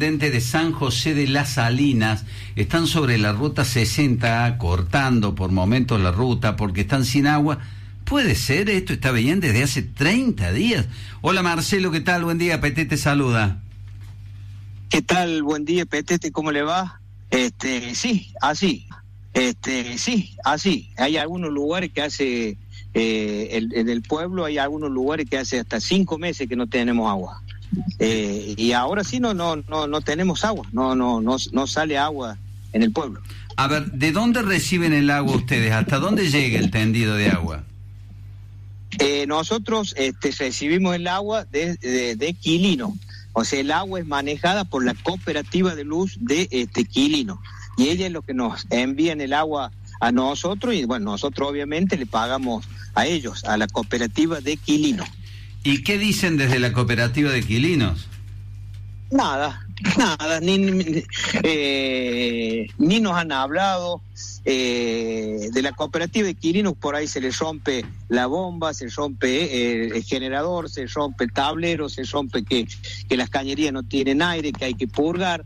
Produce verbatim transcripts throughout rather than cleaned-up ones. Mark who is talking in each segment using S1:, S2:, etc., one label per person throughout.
S1: intendente de San José de las Salinas. Están sobre la ruta sesenta, cortando por momentos la ruta porque están sin agua. ¿Puede ser esto? Está bien desde hace treinta días. Hola Marcelo, ¿qué tal? Buen día, Petete te saluda.
S2: ¿Qué tal? Buen día, Petete, ¿cómo le va? Este, sí, así. Este, sí, así. Hay algunos lugares que hace, eh, el, en el pueblo hay algunos lugares que hace hasta cinco meses que no tenemos agua. Eh, y ahora sí no, no, no, no tenemos agua, no, no, no, no sale agua en el pueblo.
S1: A ver, ¿de dónde reciben el agua ustedes? ¿Hasta dónde llega el tendido de agua?
S2: Eh, nosotros este, recibimos el agua de, de, de Quilino. O sea, el agua es manejada por la cooperativa de luz de este Quilino. Y ella es lo que nos envían el agua a nosotros y bueno, nosotros obviamente le pagamos a ellos, a la cooperativa de Quilino.
S1: ¿Y qué dicen desde la cooperativa de Quilinos?
S2: Nada, nada, ni, ni, eh, ni nos han hablado. Eh, de la cooperativa de Quilinos por ahí se le rompe la bomba, se rompe eh, el generador, se rompe el tablero, se rompe que, que las cañerías no tienen aire, que hay que purgar.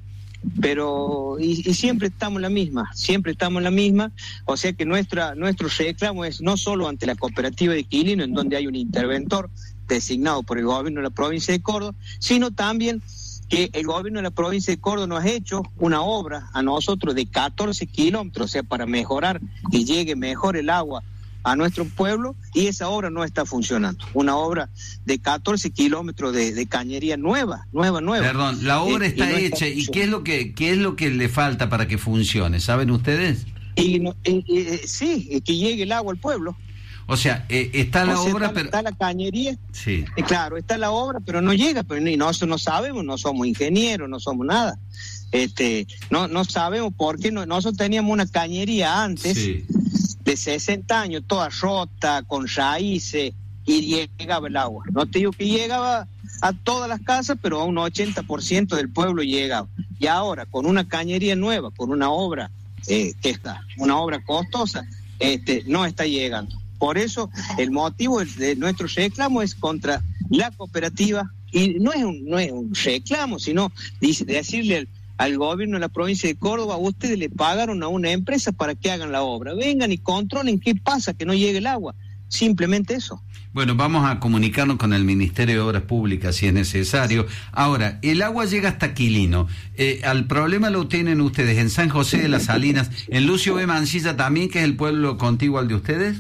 S2: Pero y, y siempre estamos en la misma, siempre estamos en la misma, o sea que nuestra nuestro reclamo es no solo ante la cooperativa de Quilino, en donde hay un interventor designado por el gobierno de la provincia de Córdoba, sino también que el gobierno de la provincia de Córdoba nos ha hecho una obra a nosotros de catorce kilómetros, o sea, para mejorar, que llegue mejor el agua a nuestro pueblo, y esa obra no está funcionando. Una obra de catorce kilómetros de, de cañería nueva, nueva, nueva.
S1: Perdón, la obra
S2: eh,
S1: está
S2: y no
S1: hecha,
S2: está
S1: ¿y qué es lo que qué es lo que le falta para que funcione? ¿Saben ustedes?
S2: Y no, eh, eh, sí, que llegue el agua al pueblo.
S1: O sea, eh, está la
S2: o sea,
S1: obra,
S2: está,
S1: pero...
S2: está la cañería,
S1: sí.
S2: eh, claro, está la obra, pero no llega, pero ni nosotros no sabemos, no somos ingenieros, no somos nada. Este, no, no sabemos por qué, no, nosotros teníamos una cañería antes, sí, de sesenta años, toda rota, con raíces, y llegaba el agua. No te digo que llegaba a todas las casas, pero a un ochenta por ciento del pueblo llegaba. Y ahora, con una cañería nueva, con una obra, eh, que está, una obra costosa, este, no está llegando. Por eso, el motivo de nuestro reclamo es contra la cooperativa, y no es un, no es un reclamo, sino dice, decirle al, al gobierno de la provincia de Córdoba: ustedes le pagaron a una empresa para que hagan la obra, vengan y controlen qué pasa, que no llegue el agua, simplemente eso.
S1: Bueno, vamos a comunicarnos con el Ministerio de Obras Públicas si es necesario. Ahora, el agua llega hasta Quilino. Eh, al problema lo tienen ustedes en San José de las Salinas, en Lucio B. Mansilla también, que es el pueblo contiguo al de ustedes.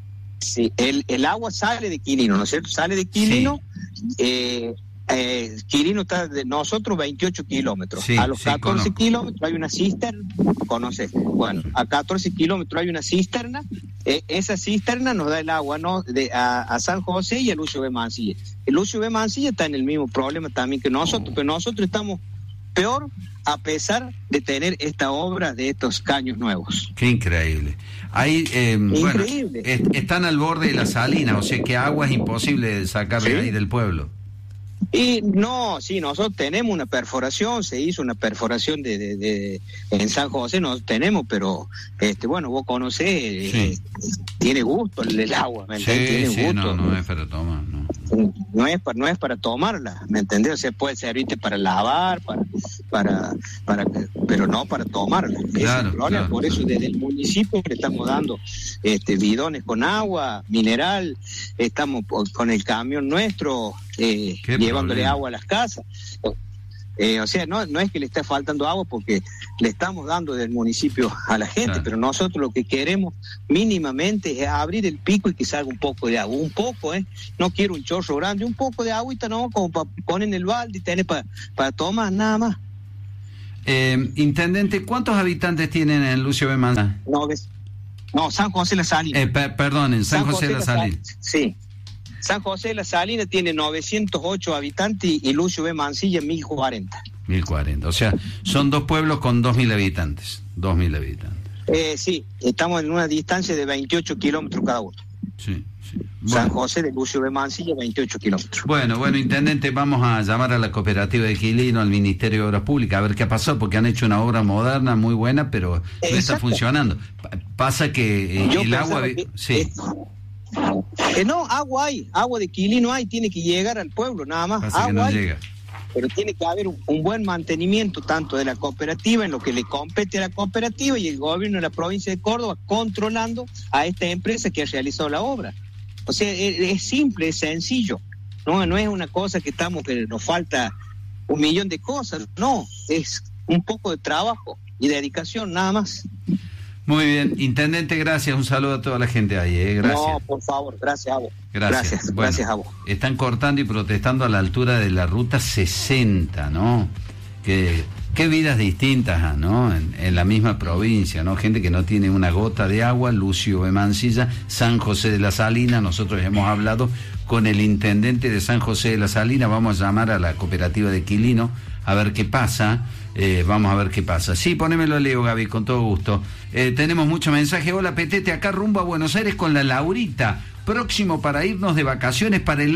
S2: Sí, el, el agua sale de Quilino, ¿no es cierto? Sale de Quilino, sí. eh, eh, Quilino está de nosotros veintiocho kilómetros, sí, a los sí, catorce conozco. Kilómetros hay una cisterna, ¿conoces? Bueno, a catorce kilómetros hay una cisterna, eh, esa cisterna nos da el agua, ¿no? De, a, a San José y a Lucio B. Mansilla. El Lucio B. Mansilla está en el mismo problema también que nosotros, pero nosotros estamos peor a pesar de tener esta obra de estos caños nuevos.
S1: Qué increíble. Ahí, eh,
S2: increíble.
S1: Bueno, est- están al borde de la salina, o sea que agua es imposible de sacar de ¿sí? ahí del pueblo.
S2: Y no, sí, nosotros tenemos una perforación, se hizo una perforación de, de, de en San José, no tenemos, pero este bueno, vos conocés, sí. eh, tiene gusto el, el agua, ¿me entendés?
S1: Sí,
S2: tiene
S1: sí,
S2: gusto.
S1: no, no es para tomar, no.
S2: No es para, no es para tomarla, ¿me entendés? O sea, puede servirte para lavar, para, para, para, pero no para tomarla.
S1: Claro, claro,
S2: por
S1: claro.
S2: eso desde el municipio le estamos dando este bidones con agua, mineral, estamos con el camión nuestro, eh, llevándole problema. agua a las casas. Eh, o sea, no, no es que le esté faltando agua porque le estamos dando del municipio a la gente, claro. pero nosotros lo que queremos mínimamente es abrir el pico y que salga un poco de agua, un poco, ¿eh? No quiero un chorro grande, un poco de agüita, ¿no? Como para poner en el balde y tener para pa tomar, nada más.
S1: Eh, Intendente, ¿cuántos habitantes tienen en Lucio B. Mansilla?
S2: No, no, San José de las Salinas.
S1: Eh, per, perdón, en San, San José de las Salinas.
S2: Sí. San José de las Salinas tiene novecientos ocho habitantes y Lucio B. Mansilla mil cuarenta.
S1: mil cuarenta, o sea, son dos pueblos con dos mil habitantes, dos mil habitantes.
S2: Eh, sí, estamos en una distancia de veintiocho kilómetros cada uno.
S1: Sí, sí.
S2: Bueno. San José de Lucio B. Mansilla, veintiocho kilómetros.
S1: Bueno, bueno, Intendente, vamos a llamar a la cooperativa de Quilino, al Ministerio de Obras Públicas, a ver qué ha pasado, porque han hecho una obra moderna muy buena, pero no Exacto. está funcionando. Pasa que eh, el agua... Que, sí.
S2: Eh, Eh, no, agua hay, agua de Quilino hay, tiene que llegar al pueblo, nada más.
S1: Pasa
S2: agua
S1: que no
S2: hay.
S1: llega.
S2: pero tiene que haber un, un buen mantenimiento tanto de la cooperativa, en lo que le compete a la cooperativa, y el gobierno de la provincia de Córdoba controlando a esta empresa que ha realizado la obra. O sea, es, es simple, es sencillo, no, no es una cosa que estamos, que nos falta un millón de cosas, no, es un poco de trabajo y dedicación, nada más.
S1: Muy bien, intendente, gracias, un saludo a toda la gente ahí, ¿eh? Gracias.
S2: No, por favor, gracias a vos.
S1: Gracias,
S2: gracias,
S1: bueno,
S2: gracias a vos.
S1: Están cortando y protestando a la altura de la ruta sesenta, ¿no? Que, qué vidas distintas, ¿no? En, en la misma provincia, ¿no? Gente que no tiene una gota de agua. Lucio B. Mancilla, San José de la Salina. Nosotros hemos hablado con el intendente de San José de la Salina. Vamos a llamar a la cooperativa de Quilino a ver qué pasa. Eh, vamos a ver qué pasa. Sí, ponémelo, Leo, Gaby, con todo gusto. Eh, tenemos mucho mensaje. Hola, Petete, acá rumbo a Buenos Aires con la Laurita. Próximo para irnos de vacaciones para el